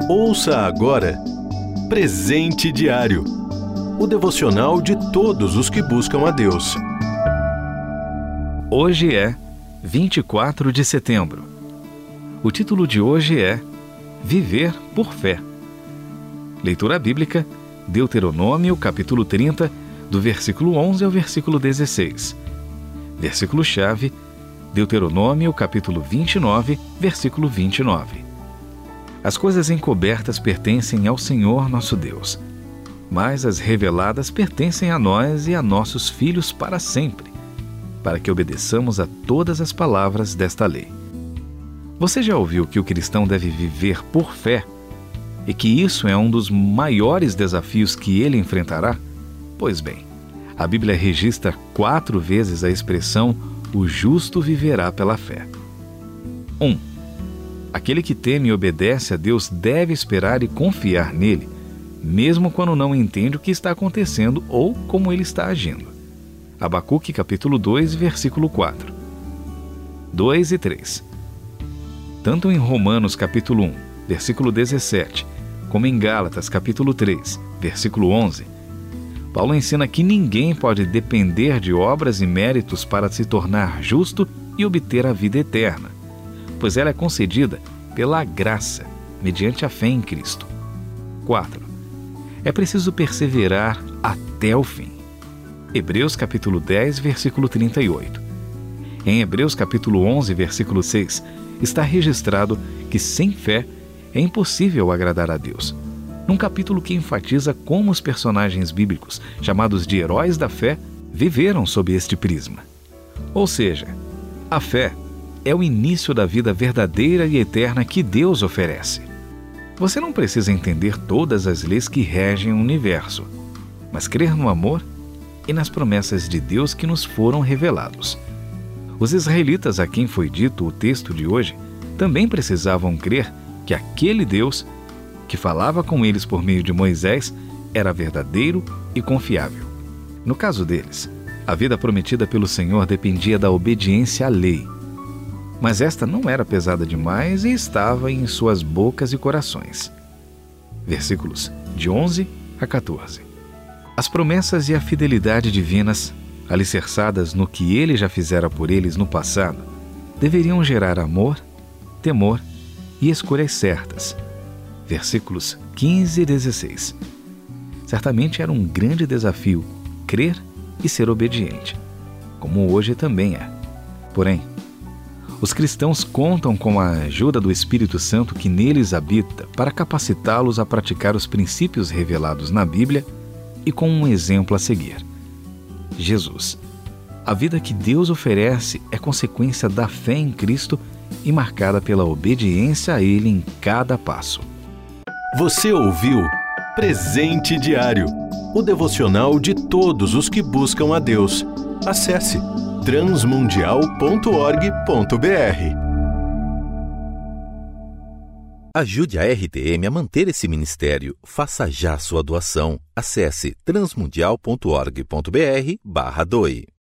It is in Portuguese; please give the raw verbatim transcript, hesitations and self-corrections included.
Ouça agora Presente Diário, o devocional de todos os que buscam a Deus. Hoje é vinte e quatro de setembro. O título de hoje é Viver por Fé. Leitura bíblica, Deuteronômio, capítulo trinta, do versículo onze ao versículo dezesseis. Versículo-chave, Deuteronômio, capítulo vinte e nove, versículo vinte e nove. As coisas encobertas pertencem ao Senhor nosso Deus, mas as reveladas pertencem a nós e a nossos filhos para sempre, para que obedeçamos a todas as palavras desta lei. Você já ouviu que o cristão deve viver por fé e que isso é um dos maiores desafios que ele enfrentará? Pois bem, a Bíblia registra quatro vezes a expressão "o justo viverá pela fé". um. Aquele que teme e obedece a Deus deve esperar e confiar nele, mesmo quando não entende o que está acontecendo ou como ele está agindo. Abacuque, capítulo dois, versículo quatro. dois e três. Tanto em Romanos, capítulo um, versículo dezessete, como em Gálatas, capítulo três, versículo onze, Paulo ensina que ninguém pode depender de obras e méritos para se tornar justo e obter a vida eterna, pois ela é concedida pela graça, mediante a fé em Cristo. quatro. É preciso perseverar até o fim. Hebreus capítulo dez, versículo trinta e oito. Em Hebreus capítulo onze, versículo seis, está registrado que sem fé é impossível agradar a Deus, num capítulo que enfatiza como os personagens bíblicos, chamados de heróis da fé, viveram sob este prisma. Ou seja, a fé é o início da vida verdadeira e eterna que Deus oferece. Você não precisa entender todas as leis que regem o universo, mas crer no amor e nas promessas de Deus que nos foram revelados. Os israelitas a quem foi dito o texto de hoje também precisavam crer que aquele Deus que falava com eles por meio de Moisés era verdadeiro e confiável. No caso deles, a vida prometida pelo Senhor dependia da obediência à lei, mas esta não era pesada demais e estava em suas bocas e corações. Versículos de onze a quatorze. As promessas e a fidelidade divinas, alicerçadas no que ele já fizera por eles no passado, deveriam gerar amor, temor e escolhas certas. Versículos quinze e dezesseis. Certamente era um grande desafio crer e ser obediente, como hoje também é. Porém, os cristãos contam com a ajuda do Espírito Santo que neles habita para capacitá-los a praticar os princípios revelados na Bíblia e com um exemplo a seguir: Jesus. A vida que Deus oferece é consequência da fé em Cristo e marcada pela obediência a Ele em cada passo. Você ouviu Presente Diário, o devocional de todos os que buscam a Deus. Acesse transmundial ponto org ponto br. Ajude a R T M a manter esse ministério. Faça já sua doação. Acesse transmundial ponto org ponto br barra doe.